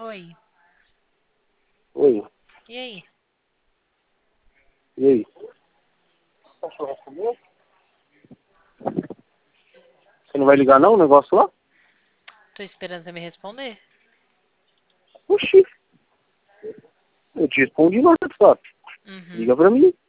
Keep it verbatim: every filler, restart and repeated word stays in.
Oi. Oi. E aí? E aí? Você não vai ligar não o negócio lá? Tô esperando você me responder. Oxi. Eu te respondi no WhatsApp. Uhum. Liga pra mim.